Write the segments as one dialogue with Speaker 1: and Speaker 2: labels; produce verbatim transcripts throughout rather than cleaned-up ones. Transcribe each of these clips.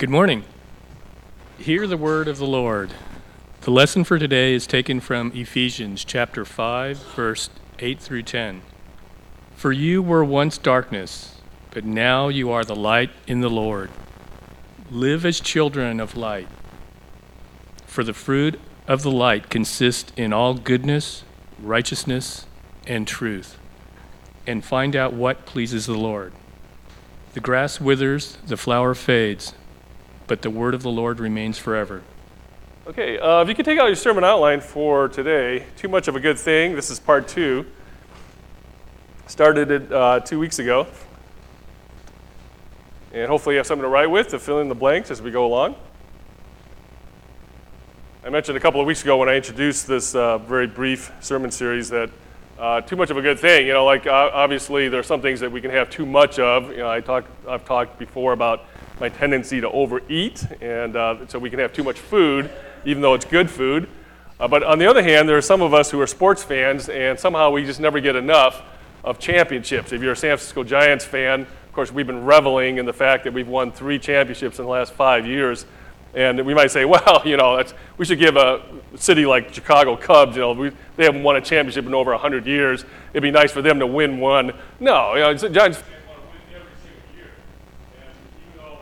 Speaker 1: Good morning. Hear the word of the Lord. The lesson for today is taken from Ephesians chapter five, verse eight through ten. For you were once darkness, but now you are the light in the Lord. Live as children of light. For the fruit of the light consists in all goodness, righteousness, and truth. And find out what pleases the Lord. The grass withers, the flower fades, but the word of the Lord remains forever.
Speaker 2: Okay, uh, if you could take out your sermon outline for today, Too Much of a Good Thing. This is part two. Started it uh, two weeks ago. And hopefully you have something to write with to fill in the blanks as we go along. I mentioned a couple of weeks ago when I introduced this uh, very brief sermon series that uh, too much of a good thing. You know, like uh, obviously there are some things that we can have too much of. You know, I talk, I've talked before about my tendency to overeat, and uh, so we can have too much food, even though it's good food. Uh, but on the other hand, there are some of us who are sports fans, and somehow we just never get enough of championships. If you're a San Francisco Giants fan, of course, we've been reveling in the fact that we've won three championships in the last five years. And we might say, well, you know, that's, we should give a city like Chicago Cubs, you know, we, they haven't won a championship in over one hundred years. It'd be nice for them to win one. No, you know, Giants fans want to win every single year. And even though,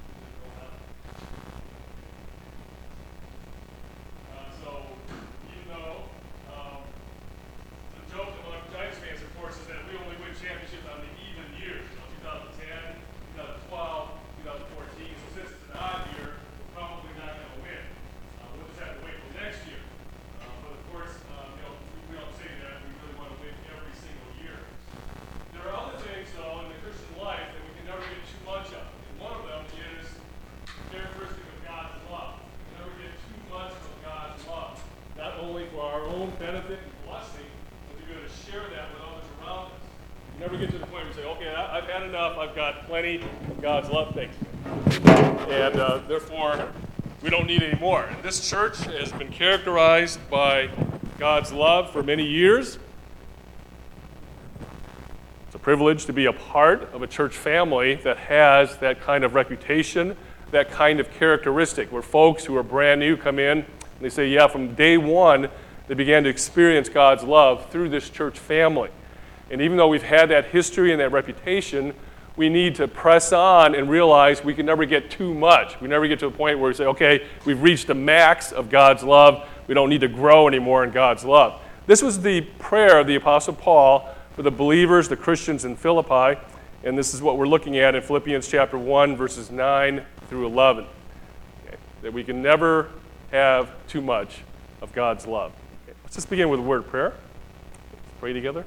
Speaker 2: uh, so even though um, the joke among Giants fans, of course, is that we only win championships on the even years, you know, twenty ten, twenty twelve, twenty fourteen. So since it's an odd year, probably not going to win. Uh, we'll just have to wait till next year. Uh, but of course, uh, you know, we, we don't say that. We really want to win every single year. There are other things, though, in the Christian life that we can never get too much of. And one of them is the characteristic of God's love. We can never get too much of God's love. Not only for our own benefit and blessing, but to be able to share that with others around us. You never get to the point where you say, okay, I, I've had enough. I've got plenty of God's love. Thanks. And uh, therefore, we don't need any more. And this church has been characterized by God's love for many years. It's a privilege to be a part of a church family that has that kind of reputation, that kind of characteristic, where folks who are brand new come in and they say, yeah, from day one, they began to experience God's love through this church family. And even though we've had that history and that reputation, we need to press on and realize we can never get too much. We never get to a point where we say, okay, we've reached the max of God's love. We don't need to grow anymore in God's love. This was the prayer of the Apostle Paul for the believers, the Christians in Philippi, and this is what we're looking at in Philippians chapter one, verses nine through eleven. Okay? That we can never have too much of God's love. Okay? Let's just begin with a word of prayer. Let's pray together.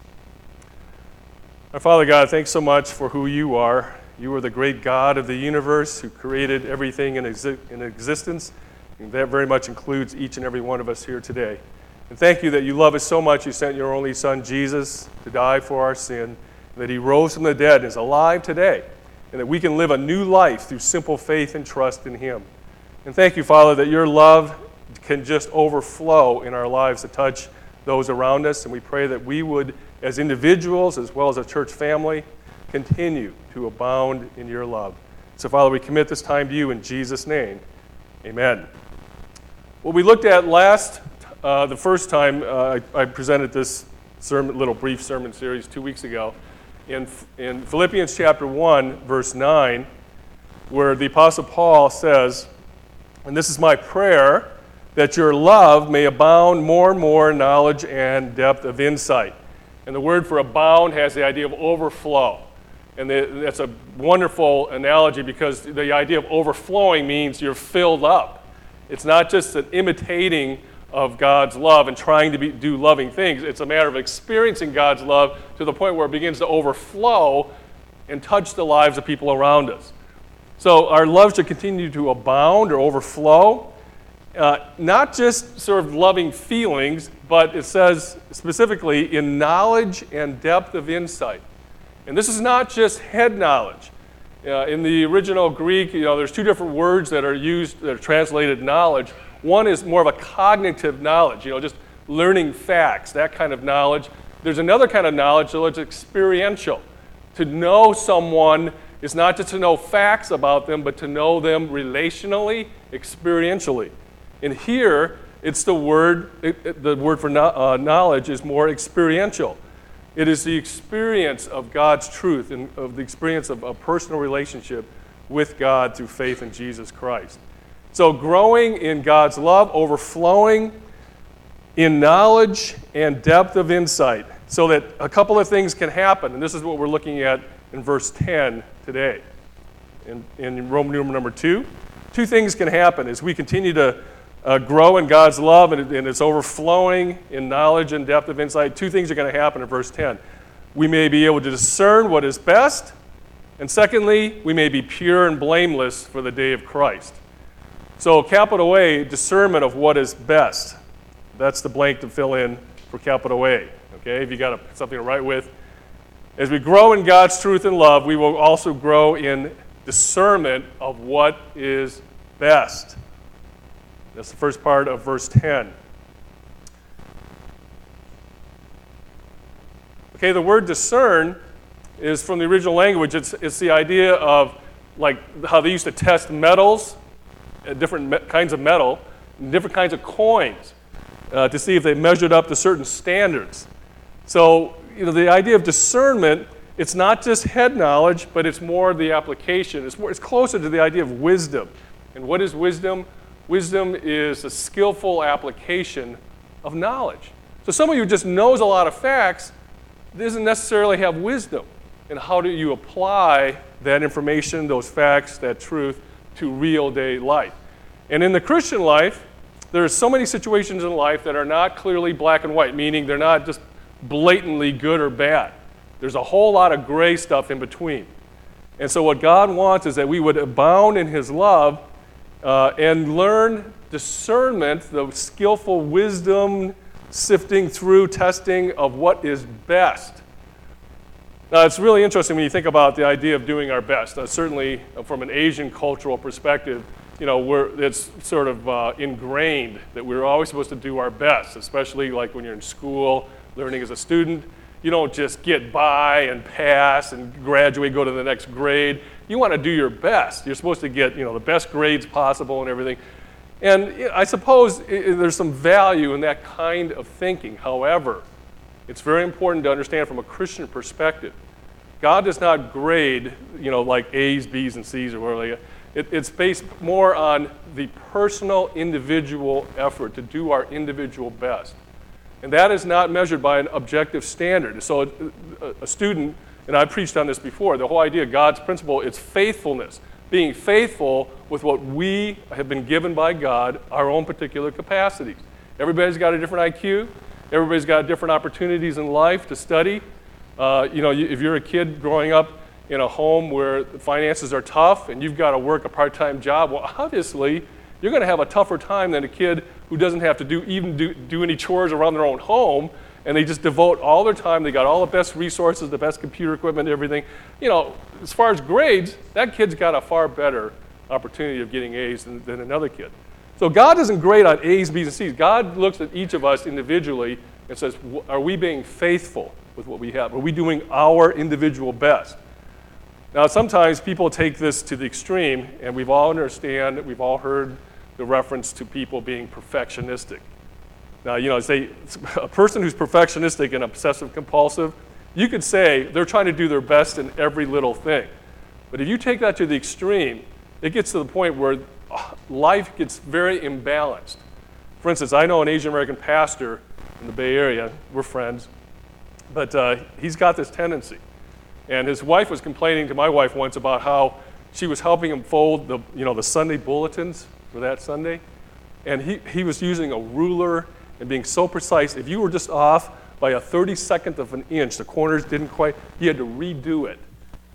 Speaker 2: Our Father God, thanks so much for who you are. You are the great God of the universe who created everything in, exi- in existence. And that very much includes each and every one of us here today. And thank you that you love us so much you sent your only Son, Jesus, to die for our sin, and that he rose from the dead and is alive today, and that we can live a new life through simple faith and trust in him. And thank you, Father, that your love can just overflow in our lives to touch those around us, and we pray that we would, as individuals as well as a church family, continue to abound in your love. So, Father, we commit this time to you in Jesus' name. Amen. What we looked at last, uh, the first time uh, I, I presented this sermon, little brief sermon series two weeks ago, in, in Philippians chapter one, verse nine, where the Apostle Paul says, and this is my prayer, that your love may abound more and more in knowledge and depth of insight. And the word for abound has the idea of overflow. And the, that's a wonderful analogy because the idea of overflowing means you're filled up. It's not just an imitating of God's love and trying to be, do loving things. It's a matter of experiencing God's love to the point where it begins to overflow and touch the lives of people around us. So our love should continue to abound or overflow. Uh, not just sort of loving feelings, but it says specifically in knowledge and depth of insight. And this is not just head knowledge. Uh, in the original Greek, you know, there's two different words that are used that are translated knowledge. One is more of a cognitive knowledge, you know, just learning facts, that kind of knowledge. There's another kind of knowledge, so it's experiential. To know someone is not just to know facts about them, but to know them relationally, experientially. And here, it's the word, it, it, the word for no, uh, knowledge is more experiential. It is the experience of God's truth and of the experience of a personal relationship with God through faith in Jesus Christ. So growing in God's love, overflowing in knowledge and depth of insight, so that a couple of things can happen. And this is what we're looking at in verse ten today. In, in Roman numeral number two, two things can happen as we continue to uh, grow in God's love and, and it's overflowing in knowledge and depth of insight. Two things are going to happen in verse ten. We may be able to discern what is best, and secondly, we may be pure and blameless for the day of Christ. So capital A, discernment of what is best. That's the blank to fill in for capital A. Okay, if you got a, something to write with. As we grow in God's truth and love, we will also grow in discernment of what is best. That's the first part of verse ten. Okay, the word discern is from the original language. It's, it's the idea of like how they used to test metals, uh, different me- kinds of metal, and different kinds of coins uh, to see if they measured up to certain standards. So, you know, the idea of discernment, it's not just head knowledge, but it's more the application. It's more, it's closer to the idea of wisdom. And what is wisdom? Wisdom is a skillful application of knowledge. So someone who just knows a lot of facts doesn't necessarily have wisdom. And how do you apply that information, those facts, that truth to real day life? And in the Christian life, there are so many situations in life that are not clearly black and white, meaning they're not just blatantly good or bad. There's a whole lot of gray stuff in between. And so what God wants is that we would abound in his love uh, and learn discernment, the skillful wisdom, sifting through, testing of what is best. Now, it's really interesting when you think about the idea of doing our best. Uh, certainly, uh, from an Asian cultural perspective, you know, we're, it's sort of uh, ingrained that we're always supposed to do our best, especially like when you're in school, learning as a student. You don't just get by and pass and graduate, go to the next grade. You want to do your best. You're supposed to get, you know, the best grades possible and everything. And you know, I suppose it, there's some value in that kind of thinking. However, it's very important to understand from a Christian perspective, God does not grade, you know, like A's, B's, and C's or whatever. It, it's based more on the personal, individual effort to do our individual best. And that is not measured by an objective standard. So a, a student, and I've preached on this before, the whole idea of God's principle is faithfulness. Being faithful with what we have been given by God, our own particular capacities. Everybody's got a different I Q. Everybody's got different opportunities in life to study. Uh, you know, you, if you're a kid growing up in a home where the finances are tough and you've got to work a part-time job, well, obviously, you're going to have a tougher time than a kid who doesn't have to do even do, do any chores around their own home, and they just devote all their time. They got all the best resources, the best computer equipment, everything. You know, as far as grades, that kid's got a far better opportunity of getting A's than, than another kid. So God doesn't grade on A's, B's, and C's. God looks at each of us individually and says, are we being faithful with what we have? Are we doing our individual best? Now, sometimes people take this to the extreme, and we've all understand, we've all heard the reference to people being perfectionistic. Now, you know, say a person who's perfectionistic and obsessive compulsive, you could say they're trying to do their best in every little thing. But if you take that to the extreme, it gets to the point where life gets very imbalanced. For instance, I know an Asian American pastor in the Bay Area. We're friends. But uh, he's got this tendency. And his wife was complaining to my wife once about how she was helping him fold the, you know, the Sunday bulletins for that Sunday. And he, he was using a ruler and being so precise. If you were just off by a thirty-second of an inch, the corners didn't quite, he had to redo it.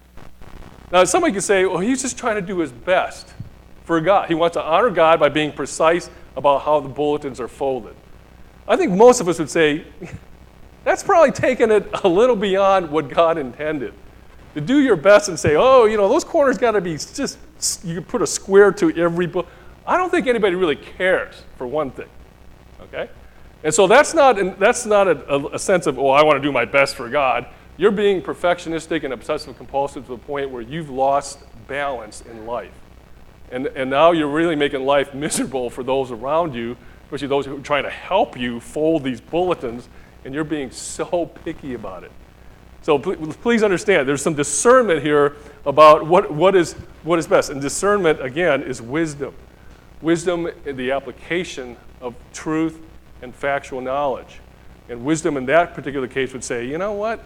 Speaker 2: Now, somebody could say, well, he's just trying to do his best for God. He wants to honor God by being precise about how the bulletins are folded. I think most of us would say, that's probably taking it a little beyond what God intended. To do your best and say, oh, you know, those corners got to be just, you can put a square to every book. I don't think anybody really cares, for one thing, okay? And so that's not, that's not a, a sense of, oh, I want to do my best for God. you're being perfectionistic and obsessive compulsive to the point where you've lost balance in life. And, and now you're really making life miserable for those around you, especially those who are trying to help you fold these bulletins, and you're being so picky about it. So please understand, there's some discernment here about what, what, is, what is best. And discernment, again, is wisdom. Wisdom in the application of truth and factual knowledge. And wisdom in that particular case would say, you know what?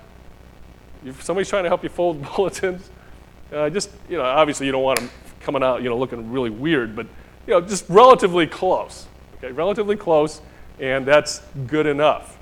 Speaker 2: If somebody's trying to help you fold bulletins, uh, just, you know, obviously you don't want them coming out, you know, looking really weird, but, you know, just relatively close. Okay, relatively close, and that's good enough.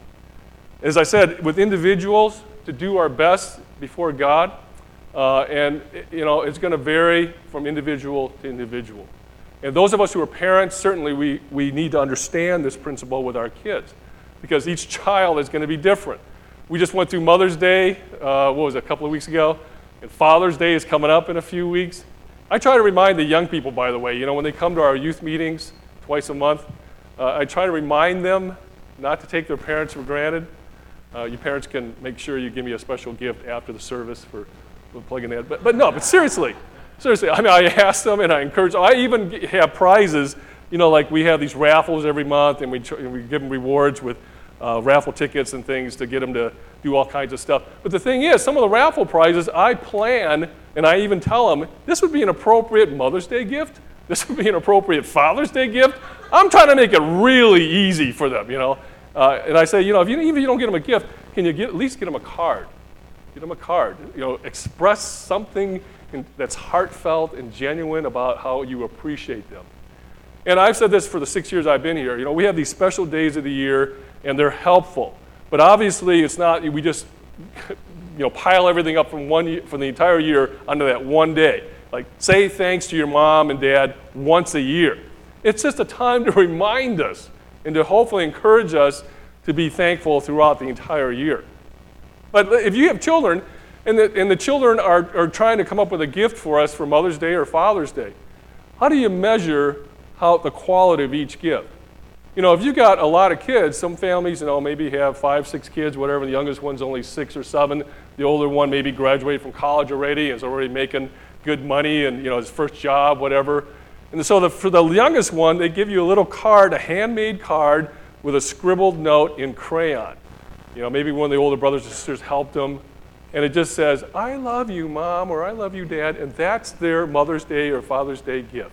Speaker 2: As I said, with individuals, to do our best before God, uh, and you know, it's going to vary from individual to individual. And those of us who are parents, certainly we, we need to understand this principle with our kids, because each child is going to be different. We just went through Mother's Day, uh, what was it, a couple of weeks ago, and Father's Day is coming up in a few weeks. I try to remind the young people, by the way, you know, when they come to our youth meetings twice a month, uh, I try to remind them not to take their parents for granted. Uh, you parents can make sure you give me a special gift after the service for, for plugging that. But, but no, but seriously, seriously, I mean, I ask them and I encourage them. I even have prizes, you know, like we have these raffles every month, and we, tr- and we give them rewards with uh, raffle tickets and things to get them to do all kinds of stuff. But the thing is, some of the raffle prizes I plan, and I even tell them, this would be an appropriate Mother's Day gift. This would be an appropriate Father's Day gift. I'm trying to make it really easy for them, you know. Uh, and I say, you know, if you, even if you don't get them a gift, can you get, at least get them a card? Get them a card. You know, express something in, that's heartfelt and genuine about how you appreciate them. And I've said this for the six years I've been here. You know, we have these special days of the year, and they're helpful. But obviously, it's not, we just, you know, pile everything up from one from the entire year onto that one day. Like, say thanks to your mom and dad once a year. It's just a time to remind us and to hopefully encourage us to be thankful throughout the entire year. But if you have children, and the, and the children are, are trying to come up with a gift for us for Mother's Day or Father's Day, how do you measure how the quality of each gift? You know, if you got a lot of kids, some families, you know, maybe have five, six kids, whatever. The youngest one's only six or seven. The older one maybe graduated from college already and is already making good money and, you know, his first job, whatever. And so the, for the youngest one, they give you a little card, a handmade card with a scribbled note in crayon. You know, maybe one of the older brothers or sisters helped them. And it just says, I love you, Mom, or I love you, Dad. And that's their Mother's Day or Father's Day gift.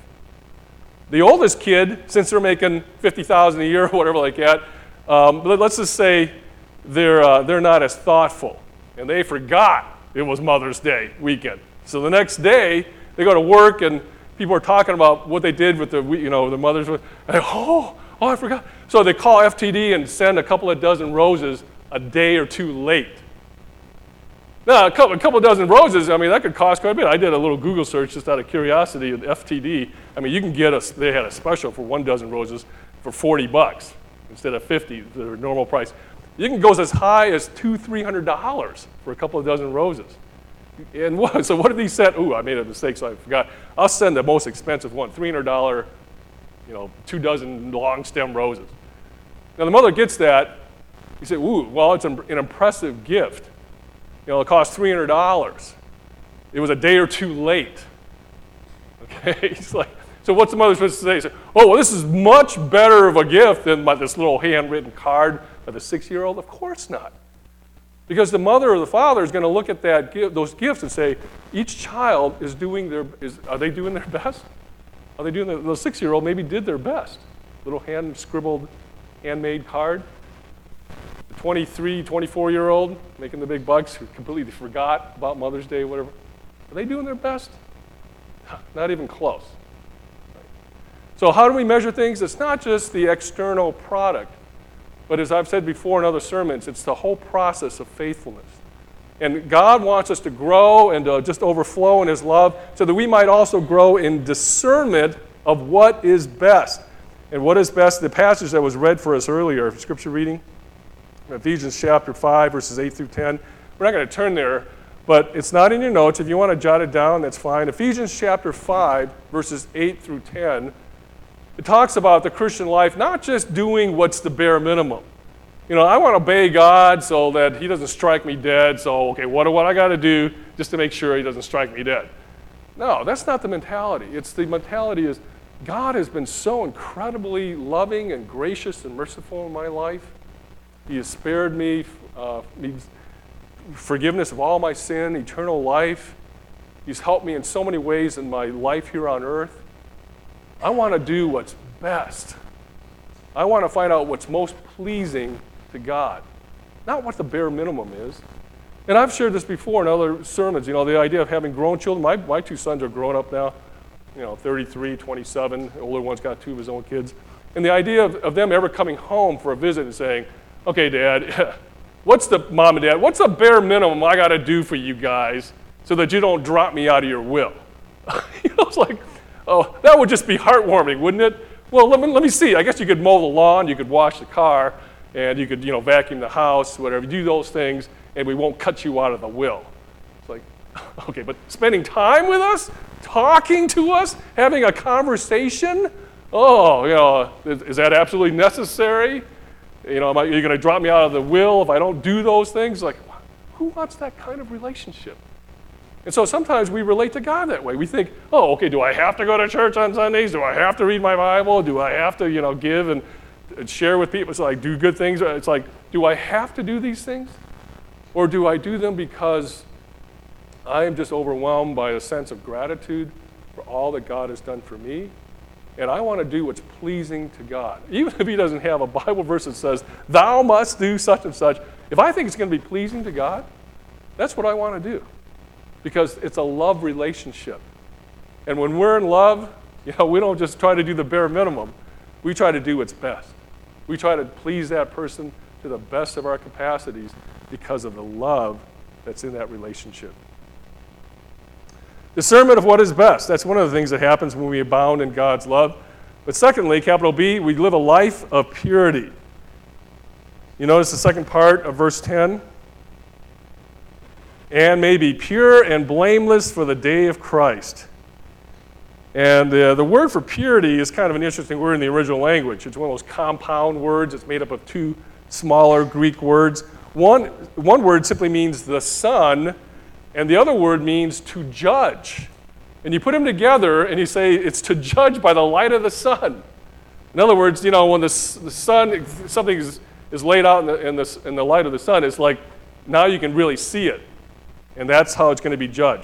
Speaker 2: The oldest kid, since they're making fifty thousand dollars a year or whatever like that, um, let's just say they're, uh, they're not as thoughtful. And they forgot it was Mother's Day weekend. So the next day, they go to work and people are talking about what they did with the, you know, the mothers. And they, oh, oh, I forgot. So they call F T D and send a couple of dozen roses a day or two late. Now, a couple, a couple dozen roses, I mean, that could cost quite a bit. I did a little Google search just out of curiosity at F T D. I mean, you can get a, they had a special for one dozen roses for forty bucks instead of fifty, their normal price. You can go as high as two, three hundred dollars for a couple of dozen roses. And what, so what did he send? Ooh, I made a mistake, so I forgot. I'll send the most expensive one, three hundred dollars, you know, two dozen long stem roses. Now the mother gets that. You say, ooh, well, it's an, an impressive gift. You know, it cost three hundred dollars. It was a day or two late. Okay, it's like, so what's the mother supposed to say? Say, oh, well, this is much better of a gift than my, this little handwritten card by the six-year-old. Of course not. Because the mother or the father is going to look at that those gifts and say, each child is doing their, is, are they doing their best? Are they doing their, the six-year-old maybe did their best. Little hand-scribbled, handmade card. The twenty-three, twenty-four-year-old making the big bucks who completely forgot about Mother's Day, whatever. Are they doing their best? Not even close. So how do we measure things? It's not just the external product. But as I've said before in other sermons, it's the whole process of faithfulness. And God wants us to grow and to just overflow in His love so that we might also grow in discernment of what is best. And what is best, the passage that was read for us earlier, scripture reading, Ephesians chapter five, verses eight through ten. We're not going to turn there, but it's not in your notes. If you want to jot it down, that's fine. Ephesians chapter five, verses eight through ten. It talks about the Christian life not just doing what's the bare minimum. You know, I want to obey God so that he doesn't strike me dead. So, okay, what do what I got to do just to make sure he doesn't strike me dead? No, that's not the mentality. It's the mentality is God has been so incredibly loving and gracious and merciful in my life. He has spared me uh, forgiveness of all my sin, eternal life. He's helped me in so many ways in my life here on earth. I want to do what's best. I want to find out what's most pleasing to God, not what the bare minimum is. And I've shared this before in other sermons, you know, the idea of having grown children. My, my two sons are grown up now, you know, thirty-three, twenty-seven. The older one's got two of his own kids. And the idea of, of them ever coming home for a visit and saying, okay, Dad, what's the, Mom and Dad, what's the bare minimum I got to do for you guys so that you don't drop me out of your will? You know, it's like, oh, that would just be heartwarming, wouldn't it? Well, let me, let me see. I guess you could mow the lawn, you could wash the car, and you could, you know, vacuum the house, whatever. Do those things, and we won't cut you out of the will. It's like, okay, but spending time with us, talking to us, having a conversation, oh, you know, is, is that absolutely necessary? You know, am I, you're going to drop me out of the will if I don't do those things? Like, who wants that kind of relationship? And so sometimes we relate to God that way. We think, oh, okay, do I have to go to church on Sundays? Do I have to read my Bible? Do I have to, you know, give and, and share with people? It's like, do good things. It's like, do I have to do these things? Or do I do them because I am just overwhelmed by a sense of gratitude for all that God has done for me? And I want to do what's pleasing to God. Even if he doesn't have a Bible verse that says, thou must do such and such. If I think it's going to be pleasing to God, that's what I want to do. Because it's a love relationship. And when we're in love, you know, we don't just try to do the bare minimum. We try to do what's best. We try to please that person to the best of our capacities because of the love that's in that relationship. Discernment of what is best. That's one of the things that happens when we abound in God's love. But secondly, capital B, we live a life of purity. You notice the second part of verse ten? And may be pure and blameless for the day of Christ. And uh, the word for purity is kind of an interesting word in the original language. It's one of those compound words. It's made up of two smaller Greek words. One, one word simply means the sun, and the other word means to judge. And you put them together, and you say it's to judge by the light of the sun. In other words, you know, when the, the sun, something is, is laid out in the, in, the, in the light of the sun, it's like now you can really see it. And that's how it's going to be judged.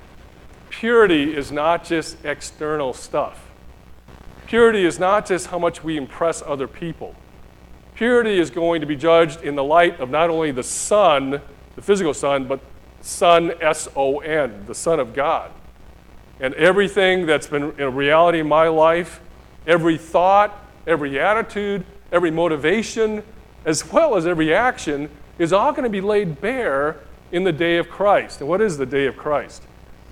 Speaker 2: Purity is not just external stuff. Purity is not just how much we impress other people. Purity is going to be judged in the light of not only the sun, the physical sun, but Son, S O N, the Son of God. And everything that's been a reality in my life, every thought, every attitude, every motivation, as well as every action, is all going to be laid bare in the day of Christ. And what is the day of Christ?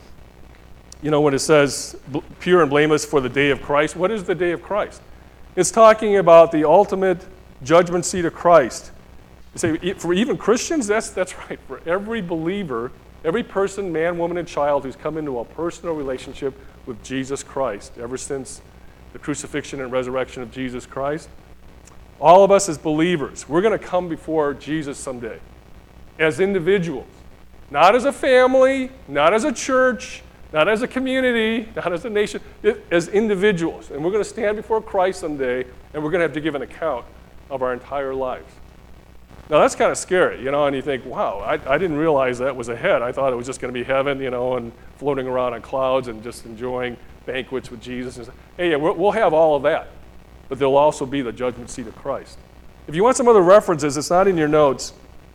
Speaker 2: You know, when it says pure and blameless for the day of Christ, what is the day of Christ? It's talking about the ultimate judgment seat of Christ. You say, for even Christians, that's, that's right. For every believer, every person, man, woman, and child who's come into a personal relationship with Jesus Christ ever since the crucifixion and resurrection of Jesus Christ, all of us as believers, we're going to come before Jesus someday as individuals, not as a family, not as a church, not as a community, not as a nation, it, as individuals. And we're going to stand before Christ someday, and we're going to have to give an account of our entire lives. Now, that's kind of scary, you know, and you think, wow, I, I didn't realize that was ahead. I thought it was just going to be heaven, you know, and floating around on clouds and just enjoying banquets with Jesus. And hey, yeah, we'll, we'll have all of that, but there'll also be the judgment seat of Christ. If you want some other references, it's not in your notes,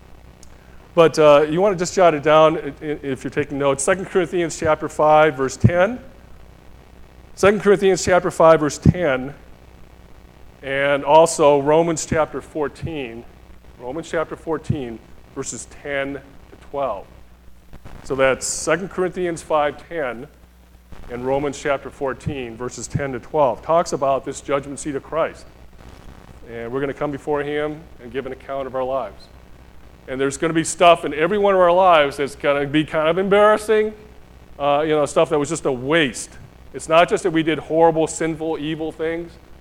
Speaker 2: but uh, you want to just jot it down if you're taking notes. Second Corinthians chapter five, verse ten. Second Corinthians chapter five, verse ten, and also Romans chapter fourteen. Romans chapter fourteen, verses ten to twelve. So that's Second Corinthians five ten and Romans chapter fourteen, verses ten to twelve. Talks about this judgment seat of Christ. And we're going to come before him and give an account of our lives. And there's going to be stuff in every one of our lives that's going to be kind of embarrassing, uh, you know, stuff that was just a waste. It's not just that we did horrible, sinful, evil things.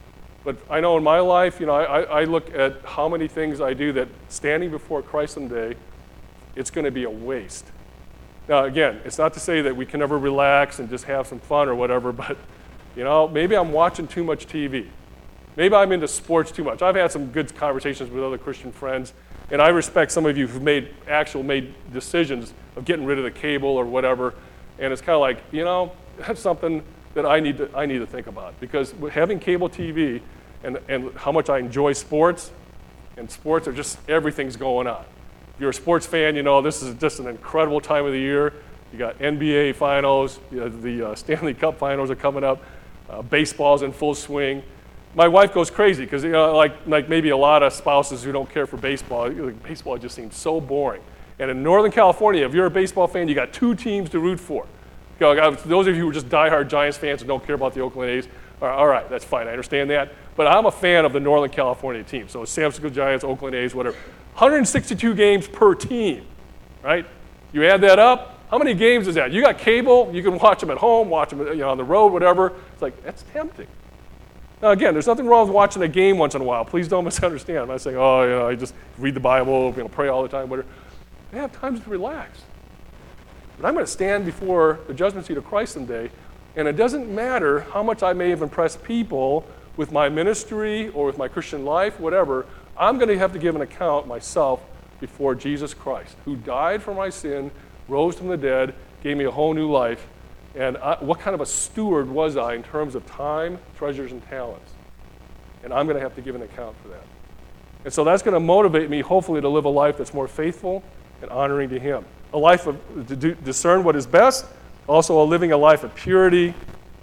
Speaker 2: But I know in my life, you know, I, I look at how many things I do that standing before Christ someday, it's going to be a waste. Now, again, it's not to say that we can never relax and just have some fun or whatever, but, you know, maybe I'm watching too much T V. Maybe I'm into sports too much. I've had some good conversations with other Christian friends, and I respect some of you who've made actual made decisions of getting rid of the cable or whatever, and it's kind of like, you know, that's something that I need to I need to think about, because having cable T V and, and how much I enjoy sports, and sports are just, everything's going on. If you're a sports fan, you know this is just an incredible time of the year. You got N B A finals, you know, the uh, Stanley Cup finals are coming up, uh, baseball's in full swing. My wife goes crazy because, you know, like, like maybe a lot of spouses who don't care for baseball, like, baseball just seems so boring. And in Northern California, if you're a baseball fan, you got two teams to root for. You know, those of you who are just diehard Giants fans and don't care about the Oakland A's, all right, all right, that's fine, I understand that. But I'm a fan of the Northern California team, so San Francisco Giants, Oakland A's, whatever. one hundred sixty-two games per team, right? You add that up, how many games is that? You got cable, you can watch them at home, watch them, you know, on the road, whatever. It's like, that's tempting. Now, again, there's nothing wrong with watching a game once in a while. Please don't misunderstand. I'm not saying, oh, you know, I just read the Bible, you know, pray all the time, whatever. I have times to relax. But I'm going to stand before the judgment seat of Christ someday, and it doesn't matter how much I may have impressed people with my ministry or with my Christian life, whatever, I'm going to have to give an account myself before Jesus Christ, who died for my sin, rose from the dead, gave me a whole new life. And I, what kind of a steward was I in terms of time, treasures, and talents? And I'm going to have to give an account for that. And so that's going to motivate me, hopefully, to live a life that's more faithful and honoring to Him. A life of, to do, discern what is best, also a living a life of purity,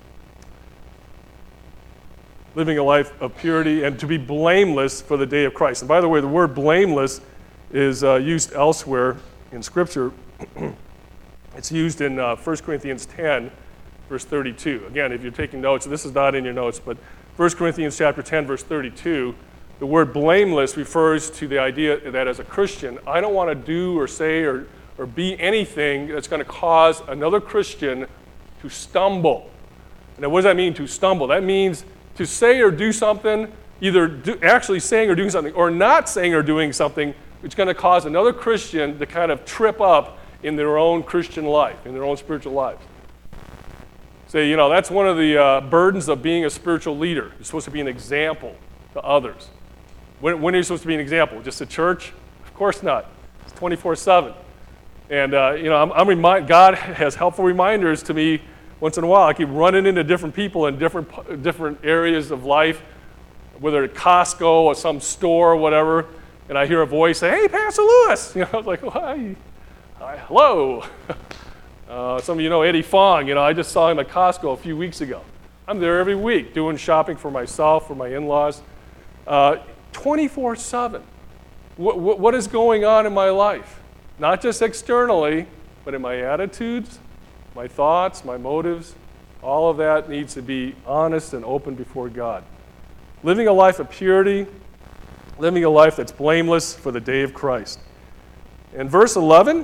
Speaker 2: living a life of purity, and to be blameless for the day of Christ. And by the way, the word blameless is uh, used elsewhere in Scripture. It's used in uh, First Corinthians ten, verse thirty-two. Again, if you're taking notes, this is not in your notes, but First Corinthians chapter ten, verse thirty-two, the word blameless refers to the idea that as a Christian, I don't want to do or say or, or be anything that's going to cause another Christian to stumble. Now, what does that mean, to stumble? That means to say or do something, either do, actually saying or doing something, or not saying or doing something, which is going to cause another Christian to kind of trip up in their own Christian life, in their own spiritual lives. Say, you know, that's one of the uh, burdens of being a spiritual leader. You're supposed to be an example to others. When, when are you supposed to be an example? Just at church? Of course not. It's twenty-four seven. And, uh, you know, I'm, I'm remind, God has helpful reminders to me once in a while. I keep running into different people in different, different areas of life, whether at Costco or some store or whatever, and I hear a voice say, hey, Pastor Lewis. You know, I was like, oh, hi. Hi, hello. Uh, some of you know Eddie Fong. You know, I just saw him at Costco a few weeks ago. I'm there every week doing shopping for myself, for my in-laws, uh, twenty-four seven. What, what, what is going on in my life? Not just externally, but in my attitudes, my thoughts, my motives. All of that needs to be honest and open before God. Living a life of purity, living a life that's blameless for the day of Christ. In verse eleven,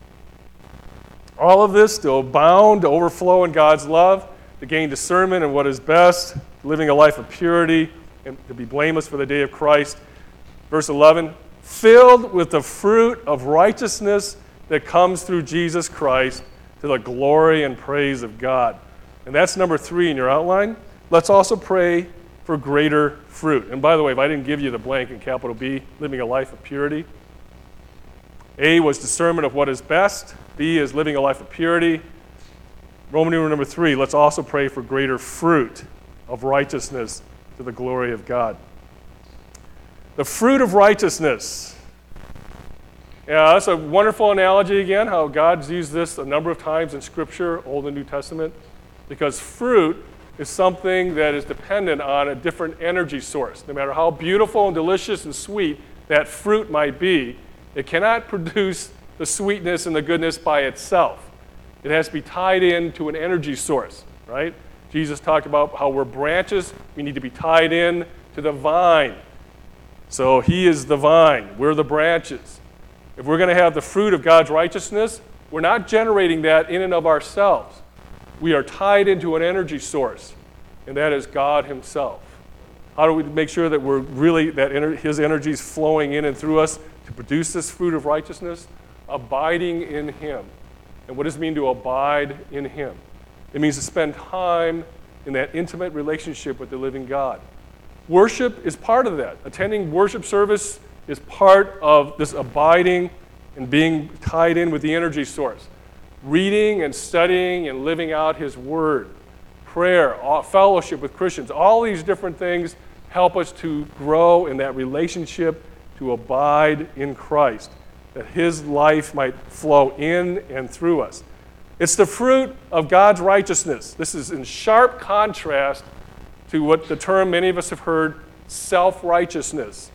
Speaker 2: all of this to abound, to overflow in God's love, to gain discernment in what is best, living a life of purity, and to be blameless for the day of Christ. Verse eleven, filled with the fruit of righteousness that comes through Jesus Christ to the glory and praise of God. And that's number three in your outline. Let's also pray for greater fruit. And by the way, if I didn't give you the blank in capital B, living a life of purity. A was discernment of what is best. B is living a life of purity. Roman numeral number three, let's also pray for greater fruit of righteousness to the glory of God. The fruit of righteousness. Yeah, that's a wonderful analogy again, how God's used this a number of times in Scripture, Old and New Testament, because fruit is something that is dependent on a different energy source. No matter how beautiful and delicious and sweet that fruit might be, it cannot produce the sweetness and the goodness by itself. It has to be tied in to an energy source, right? Jesus talked about how we're branches. We need to be tied in to the vine. So He is the vine. We're the branches. If we're going to have the fruit of God's righteousness, we're not generating that in and of ourselves. We are tied into an energy source, and that is God Himself. How do we make sure that we're really, that ener- his energy is flowing in and through us to produce this fruit of righteousness? Abiding in him. And what does it mean to abide in him? It means to spend time in that intimate relationship with the living God. Worship is part of that. Attending worship service is part of this abiding and being tied in with the energy source. Reading and studying and living out his word. Prayer, fellowship with Christians, all these different things help us to grow in that relationship, to abide in Christ, that his life might flow in and through us. It's the fruit of God's righteousness. This is in sharp contrast to what the term many of us have heard, self-righteousness.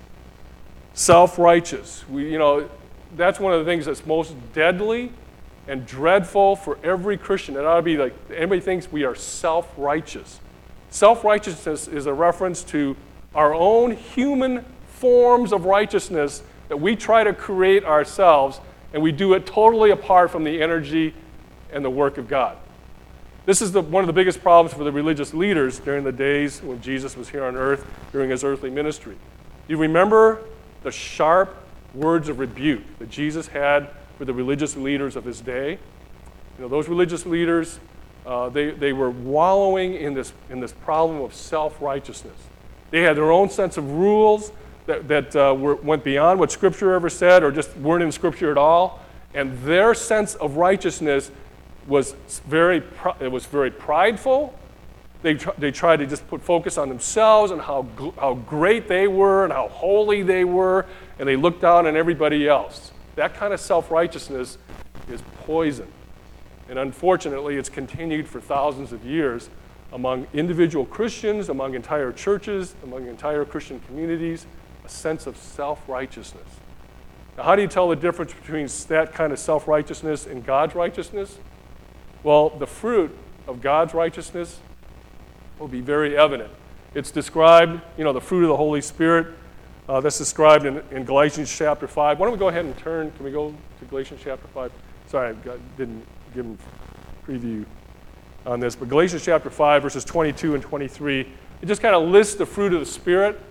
Speaker 2: Self-righteous. We, you know, that's one of the things that's most deadly and dreadful for every Christian. It ought to be like, everybody thinks we are self-righteous. Self-righteousness is a reference to our own human forms of righteousness that we try to create ourselves, and we do it totally apart from the energy and the work of God. This is the, one of the biggest problems for the religious leaders during the days when Jesus was here on earth during his earthly ministry. You remember the sharp words of rebuke that Jesus had for the religious leaders of his day? You know, those religious leaders, uh, they, they were wallowing in this, in this problem of self-righteousness. They had their own sense of rules that, that uh, were, went beyond what Scripture ever said or just weren't in Scripture at all. And their sense of righteousness was very, it was very prideful. They, tr- they tried to just put focus on themselves and how, gl- how great they were and how holy they were, and they looked down on everybody else. That kind of self-righteousness is poison. And unfortunately, it's continued for thousands of years among individual Christians, among entire churches, among entire Christian communities, a sense of self-righteousness. Now, how do you tell the difference between that kind of self-righteousness and God's righteousness? Well, the fruit of God's righteousness will be very evident. It's described, you know, the fruit of the Holy Spirit, uh, that's described in, in Galatians chapter five. Why don't we go ahead and turn, can we go to Galatians chapter five? Sorry, I got, didn't give them preview on this, but Galatians chapter five, verses twenty-two and twenty-three, it just kind of lists the fruit of the Spirit.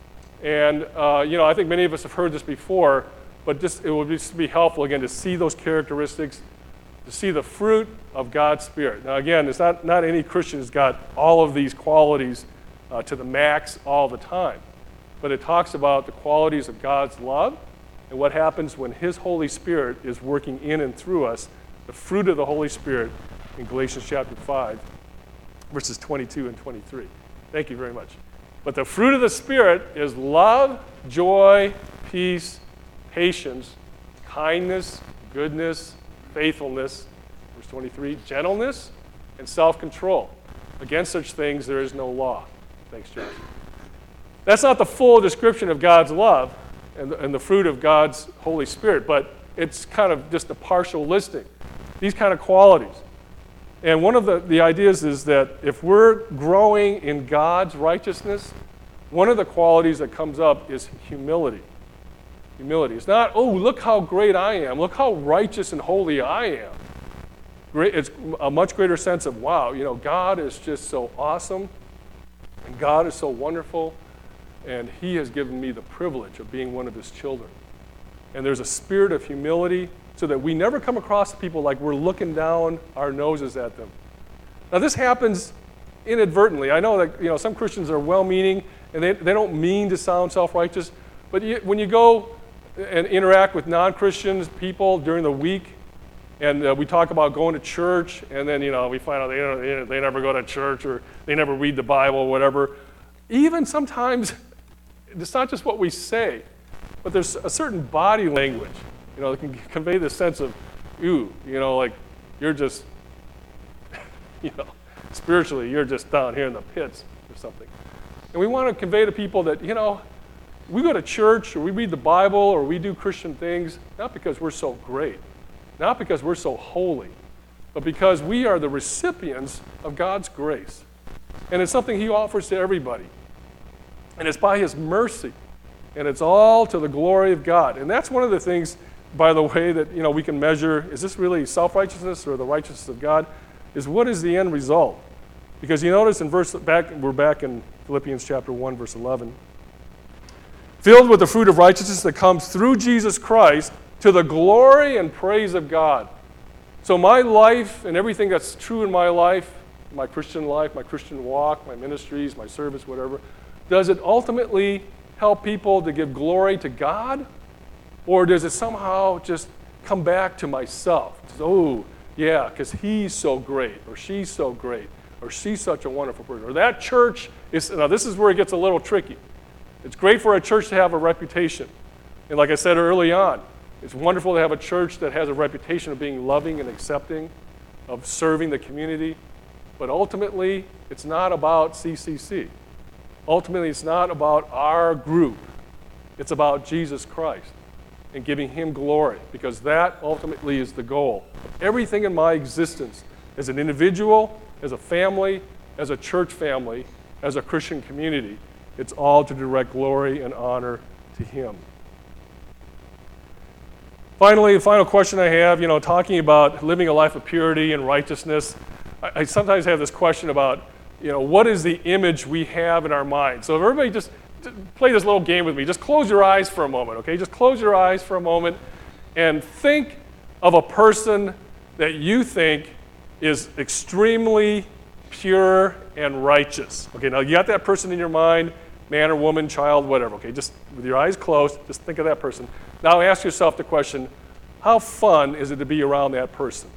Speaker 2: And, uh, you know, I think many of us have heard this before, but just it would just be helpful, again, to see those characteristics, to see the fruit of God's Spirit. Now, again, it's not, not any Christian has got all of these qualities uh, to the max all the time, but it talks about the qualities of God's love and what happens when his Holy Spirit is working in and through us, the fruit of the Holy Spirit in Galatians chapter five, verses twenty-two and twenty-three. Thank you very much. But the fruit of the Spirit is love, joy, peace, patience, kindness, goodness, faithfulness, verse twenty-three, gentleness, and self-control. Against such things there is no law. Thanks, Josh. That's not the full description of God's love and the, and the fruit of God's Holy Spirit, but it's kind of just a partial listing. These kind of qualities. And one of the, the ideas is that if we're growing in God's righteousness, one of the qualities that comes up is humility. Humility. It's not, oh, look how great I am. Look how righteous and holy I am. Great, it's a much greater sense of, wow, you know, God is just so awesome, and God is so wonderful, and he has given me the privilege of being one of his children. And there's a spirit of humility so that we never come across people like we're looking down our noses at them. Now, this happens inadvertently. I know that, you know, some Christians are well-meaning, and they, they don't mean to sound self-righteous, but you, when you go and interact with non-Christians, people during the week, and uh, we talk about going to church, and then, you know, we find out they, they never go to church or they never read the Bible or whatever. Even sometimes, it's not just what we say, but there's a certain body language, you know, that can convey this sense of, ooh, you know, like you're just, you know, spiritually, you're just down here in the pits or something. And we want to convey to people that, you know, we go to church or we read the Bible or we do Christian things, not because we're so great, not because we're so holy, but because we are the recipients of God's grace. And it's something he offers to everybody. And it's by his mercy. And it's all to the glory of God. And that's one of the things, by the way, that, you know, we can measure, is this really self-righteousness or the righteousness of God, is what is the end result? Because you notice in verse back, we're back in Philippians chapter one, verse eleven. Filled with the fruit of righteousness that comes through Jesus Christ to the glory and praise of God. So my life and everything that's true in my life, my Christian life, my Christian walk, my ministries, my service, whatever, does it ultimately help people to give glory to God? Or does it somehow just come back to myself? Just, oh, yeah, because he's so great, or she's so great, or she's such a wonderful person, or that church is, now this is where it gets a little tricky. It's great for a church to have a reputation. And like I said early on, it's wonderful to have a church that has a reputation of being loving and accepting, of serving the community. But ultimately, it's not about C C C. Ultimately, it's not about our group. It's about Jesus Christ and giving him glory, because that ultimately is the goal of everything in my existence as an individual, as a family, as a church family, as a Christian community. It's all to direct glory and honor to him. Finally, the final question I have, you know, talking about living a life of purity and righteousness, I, I sometimes have this question about, you know, what is the image we have in our mind? So if everybody just, just play this little game with me. Just close your eyes for a moment, okay? Just close your eyes for a moment and think of a person that you think is extremely pure and righteous. Okay, now you got that person in your mind, man or woman, child, whatever, okay? Just with your eyes closed, just think of that person. Now ask yourself the question, how fun is it to be around that person?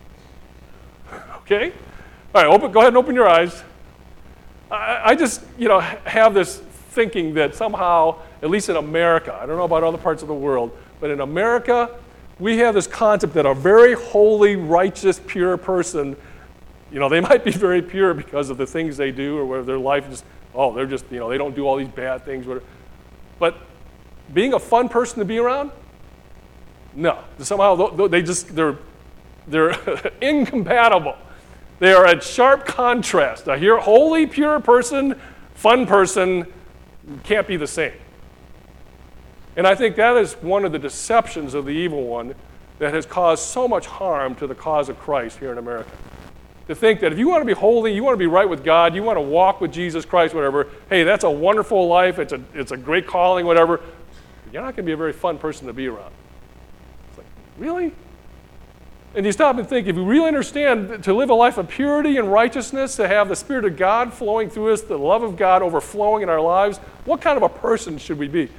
Speaker 2: Okay? All right, open, go ahead and open your eyes. I, I just, you know, have this thinking that somehow, at least in America, I don't know about other parts of the world, but in America, we have this concept that a very holy, righteous, pure person, you know, they might be very pure because of the things they do or where their life is, oh, they're just, you know, they don't do all these bad things. Whatever. But being a fun person to be around? No. Somehow they just, they're, they're incompatible. They are at sharp contrast. A here, holy, pure person, fun person can't be the same. And I think that is one of the deceptions of the evil one that has caused so much harm to the cause of Christ here in America. To think that if you want to be holy, you want to be right with God, you want to walk with Jesus Christ, whatever, hey, that's a wonderful life, it's a, it's a great calling, whatever, you're not going to be a very fun person to be around. It's like, really? And you stop and think, if you really understand to live a life of purity and righteousness, to have the Spirit of God flowing through us, the love of God overflowing in our lives, what kind of a person should we be?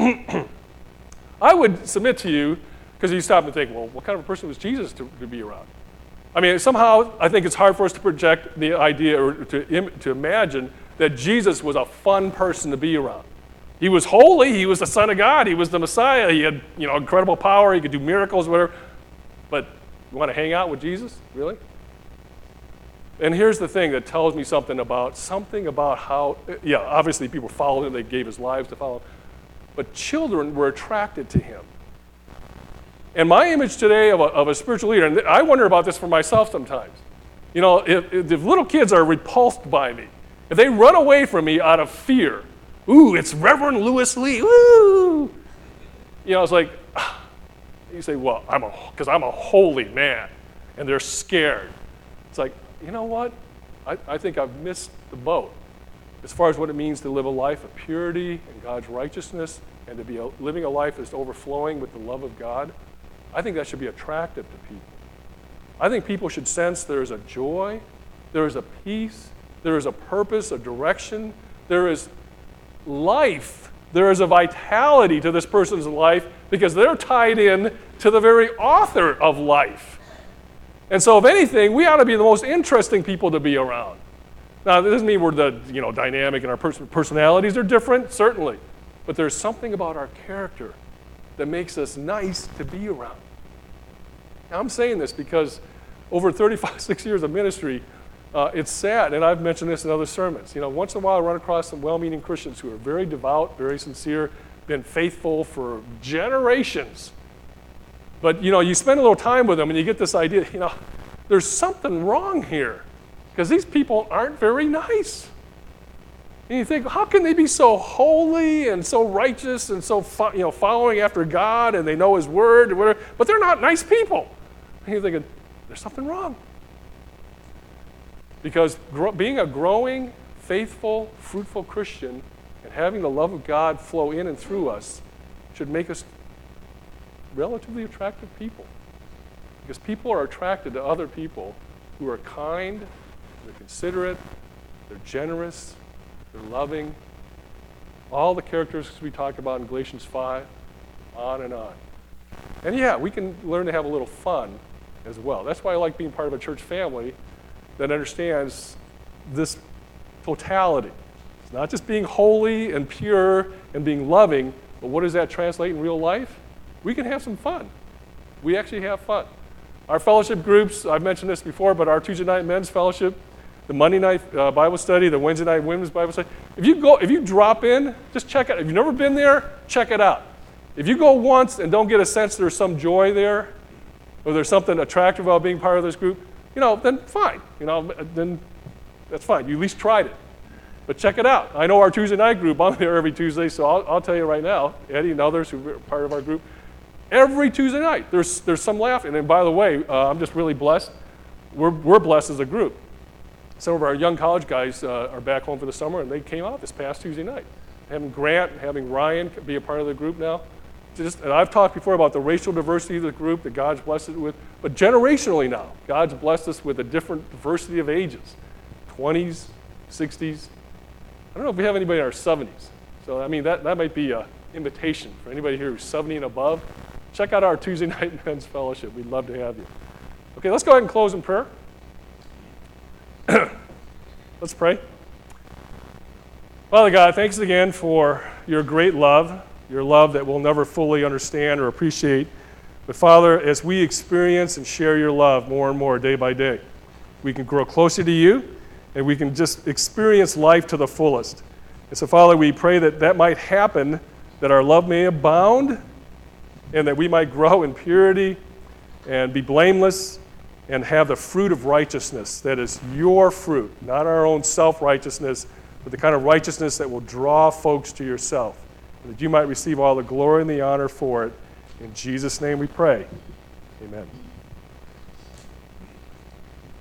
Speaker 2: I would submit to you, because you stop and think, well, what kind of a person was Jesus to, to be around? I mean, somehow I think it's hard for us to project the idea or to, im- to imagine that Jesus was a fun person to be around. He was holy, he was the Son of God, he was the Messiah, he had, you know, incredible power, he could do miracles, whatever. But you want to hang out with Jesus? Really? And here's the thing that tells me something about something about how, yeah, obviously people followed him, they gave his lives to follow him, but children were attracted to him. And my image today of a, of a spiritual leader, and I wonder about this for myself sometimes. You know, if, if little kids are repulsed by me, if they run away from me out of fear, ooh, it's Reverend Lewis Lee, ooh. You know, it's like, you say, well, I'm a, because I'm a holy man, and they're scared. It's like, you know what? I, I think I've missed the boat as far as what it means to live a life of purity and God's righteousness, and to be a, living a life that's overflowing with the love of God. I think that should be attractive to people. I think people should sense there is a joy, there is a peace, there is a purpose, a direction, there is life, there is a vitality to this person's life because they're tied in to the very author of life. And so if anything, we ought to be the most interesting people to be around. Now, this doesn't mean we're the, you know, dynamic and our pers- personalities are different, certainly. But there's something about our character that makes us nice to be around. Now, I'm saying this because over thirty-five, six years of ministry, uh, it's sad, and I've mentioned this in other sermons. You know, once in a while I run across some well-meaning Christians who are very devout, very sincere, been faithful for generations. But, you know, you spend a little time with them and you get this idea, you know, there's something wrong here because these people aren't very nice. And you think, how can they be so holy and so righteous and so fo- you know, following after God and they know his word, and whatever, but they're not nice people. And you're thinking, there's something wrong. Because gro- being a growing, faithful, fruitful Christian and having the love of God flow in and through us should make us relatively attractive people. Because people are attracted to other people who are kind, they're considerate, they're generous, they're loving. All the characteristics we talked about in Galatians five, on and on. And yeah, we can learn to have a little fun as well. That's why I like being part of a church family that understands this totality. It's not just being holy and pure and being loving, but what does that translate in real life? We can have some fun. We actually have fun. Our fellowship groups, I've mentioned this before, but our Tuesday night men's fellowship, the Monday night uh, Bible study, the Wednesday night women's Bible study. If you go, if you drop in, just check it. If you've never been there, check it out. If you go once and don't get a sense there's some joy there, or there's something attractive about being part of this group, you know, then fine. You know, then that's fine. You at least tried it. But check it out. I know our Tuesday night group, I'm there every Tuesday, so I'll, I'll tell you right now, Eddie and others who are part of our group, every Tuesday night, there's there's some laughing. And by the way, uh, I'm just really blessed. We're, we're blessed as a group. Some of our young college guys uh, are back home for the summer, and they came out this past Tuesday night. Having Grant, having Ryan be a part of the group now. Just, and I've talked before about the racial diversity of the group that God's blessed it with, but generationally now, God's blessed us with a different diversity of ages, twenties, sixties. I don't know if we have anybody in our seventies. So, I mean, that, that might be an invitation for anybody here who's seventy and above. Check out our Tuesday night men's fellowship. We'd love to have you. Okay, let's go ahead and close in prayer. Let's pray. Father God, thanks again for your great love, your love that we'll never fully understand or appreciate. But Father, as we experience and share your love more and more day by day, we can grow closer to you, and we can just experience life to the fullest. And so, Father, we pray that that might happen, that our love may abound, and that we might grow in purity and be blameless and have the fruit of righteousness that is your fruit, not our own self-righteousness, but the kind of righteousness that will draw folks to yourself, and that you might receive all the glory and the honor for it. In Jesus' name we pray. Amen.